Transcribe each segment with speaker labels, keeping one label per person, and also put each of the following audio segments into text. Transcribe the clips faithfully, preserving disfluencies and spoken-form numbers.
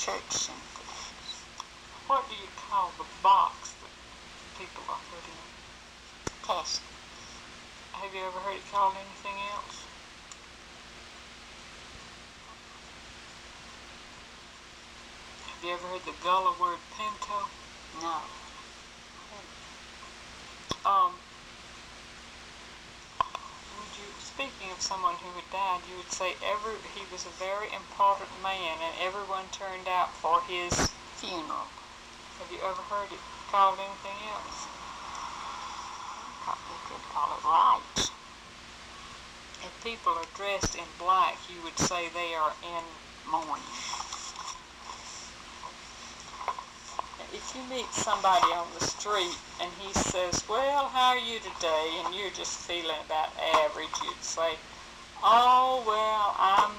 Speaker 1: church symphonies.
Speaker 2: What do you call the box that people are put in?
Speaker 1: Casket.
Speaker 2: Have you ever heard it called anything else? Have you ever heard the Gullah word pinto?
Speaker 1: No.
Speaker 2: Um, would you, speaking of someone who had died, you would say every he was a very important man and everyone turned out for his
Speaker 1: funeral.
Speaker 2: Have you ever heard it called anything else?
Speaker 1: Probably could call it rites.
Speaker 2: If people are dressed in black, you would say they are in
Speaker 1: mourning.
Speaker 2: If you meet somebody on the street and he says, well, how are you today? And you're just feeling about average, you'd say, oh, well, I'm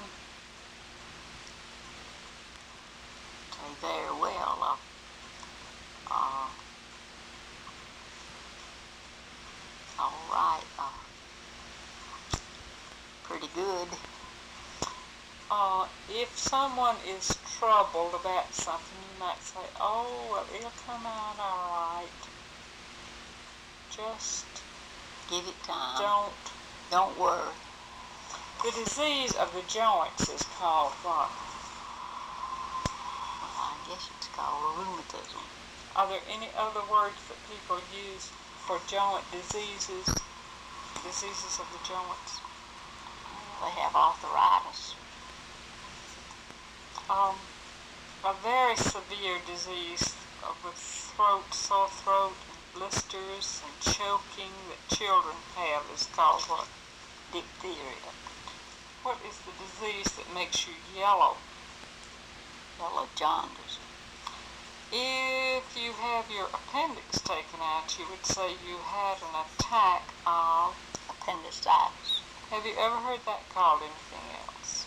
Speaker 1: say very well. Uh, uh, all right. Uh, pretty good.
Speaker 2: Uh, if someone is troubled about something, you might say, oh, well, it'll come out all right. Just
Speaker 1: give it time.
Speaker 2: Don't.
Speaker 1: Don't worry.
Speaker 2: The disease of the joints is called what?
Speaker 1: Well, I guess it's called rheumatism.
Speaker 2: Are there any other words that people use for joint diseases? Diseases of the joints?
Speaker 1: They have arthritis.
Speaker 2: Um, a very severe disease with throat, sore throat, and blisters, and choking that children have is called what?
Speaker 1: Diphtheria.
Speaker 2: What is the disease that makes you yellow?
Speaker 1: Yellow jaundice.
Speaker 2: If you have your appendix taken out, you would say you had an attack of
Speaker 1: appendicitis.
Speaker 2: Have you ever heard that called anything else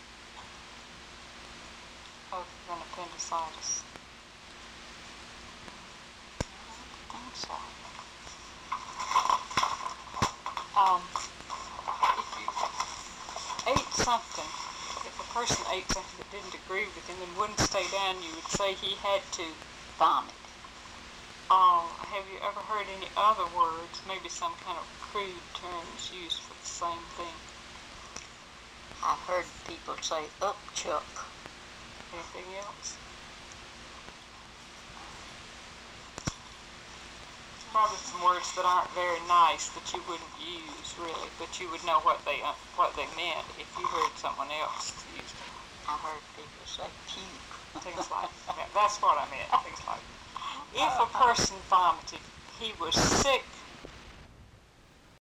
Speaker 2: other than appendicitis?
Speaker 1: I think so.
Speaker 2: Um, if you ate something, if a person ate something that didn't agree with him and wouldn't stay down, you would say he had to
Speaker 1: vomit.
Speaker 2: Um, have you ever heard any other words, maybe some kind of crude terms used for the same thing?
Speaker 1: I've heard people say upchuck.
Speaker 2: Anything else? Probably some words that aren't very nice that you wouldn't use really, but you would know what they uh, what they meant if you heard someone else use them.
Speaker 1: I heard people say puke.
Speaker 2: Things like that. That's what I meant. Things like if a person vomited, he was sick